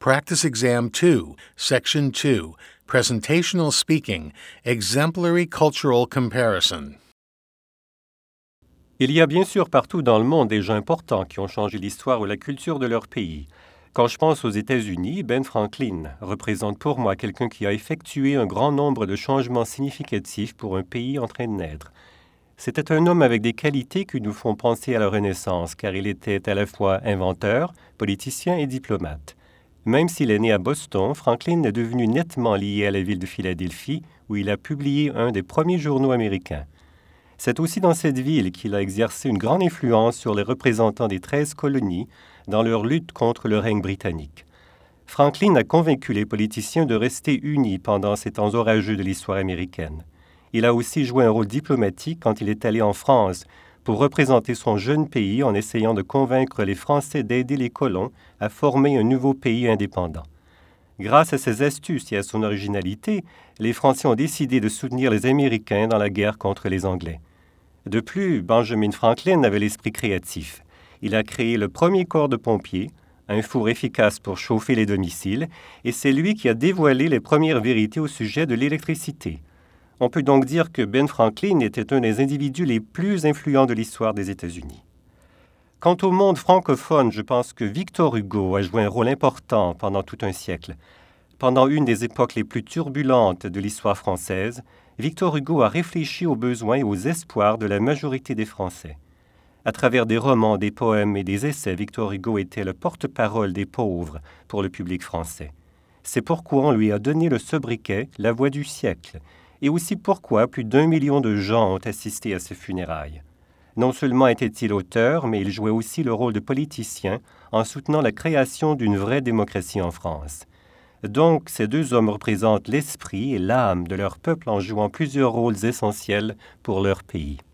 Practice Exam 2, Section 2, Presentational Speaking, Exemplary Cultural Comparison. Il y a bien sûr partout dans le monde des gens importants qui ont changé l'histoire ou la culture de leur pays. Quand je pense aux États-Unis, Ben Franklin représente pour moi quelqu'un qui a effectué un grand nombre de changements significatifs pour un pays en train de naître. C'était un homme avec des qualités qui nous font penser à la Renaissance, car il était à la fois inventeur, politicien et diplomate. Même s'il est né à Boston, Franklin est devenu nettement lié à la ville de Philadelphie, où il a publié un des premiers journaux américains. C'est aussi dans cette ville qu'il a exercé une grande influence sur les représentants des 13 colonies dans leur lutte contre le règne britannique. Franklin a convaincu les politiciens de rester unis pendant ces temps orageux de l'histoire américaine. Il a aussi joué un rôle diplomatique quand il est allé en France pour représenter son jeune pays en essayant de convaincre les Français d'aider les colons à former un nouveau pays indépendant. Grâce à ses astuces et à son originalité, les Français ont décidé de soutenir les Américains dans la guerre contre les Anglais. De plus, Benjamin Franklin avait l'esprit créatif. Il a créé le premier corps de pompiers, un four efficace pour chauffer les domiciles, et c'est lui qui a dévoilé les premières vérités au sujet de l'électricité. On peut donc dire que Ben Franklin était un des individus les plus influents de l'histoire des États-Unis. Quant au monde francophone, je pense que Victor Hugo a joué un rôle important pendant tout un siècle. Pendant une des époques les plus turbulentes de l'histoire française, Victor Hugo a réfléchi aux besoins et aux espoirs de la majorité des Français. À travers des romans, des poèmes et des essais, Victor Hugo était le porte-parole des pauvres pour le public français. C'est pourquoi on lui a donné le sobriquet « la voix du siècle », et aussi pourquoi plus d'1 million de gens ont assisté à ses funérailles. Non seulement était-il auteur, mais il jouait aussi le rôle de politicien en soutenant la création d'une vraie démocratie en France. Donc, ces deux hommes représentent l'esprit et l'âme de leur peuple en jouant plusieurs rôles essentiels pour leur pays.